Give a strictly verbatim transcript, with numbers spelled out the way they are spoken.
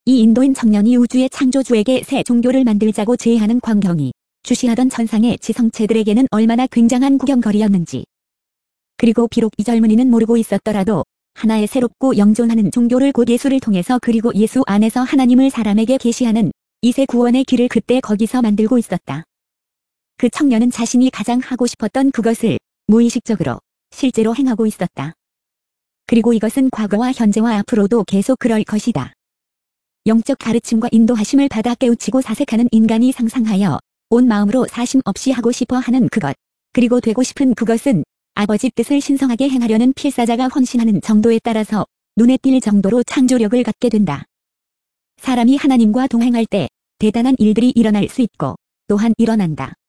이 인도인 청년이 우주의 창조주에게 새 종교를 만들자고 제의하는 광경이 주시하던 천상의 지성체들에게는 얼마나 굉장한 구경거리였는지. 그리고 비록 이 젊은이는 모르고 있었더라도 하나의 새롭고 영존하는 종교를 곧 예수를 통해서 그리고 예수 안에서 하나님을 사람에게 계시하는 이세 구원의 길을 그때 거기서 만들고 있었다. 그 청년은 자신이 가장 하고 싶었던 그것을 무의식적으로 실제로 행하고 있었다. 그리고 이것은 과거와 현재와 앞으로도 계속 그럴 것이다. 영적 가르침과 인도하심을 받아 깨우치고 사색하는 인간이 상상하여 온 마음으로 사심 없이 하고 싶어 하는 그것, 그리고 되고 싶은 그것은 아버지 뜻을 신성하게 행하려는 필사자가 헌신하는 정도에 따라서 눈에 띌 정도로 창조력을 갖게 된다. 사람이 하나님과 동행할 때 대단한 일들이 일어날 수 있고 또한 일어난다.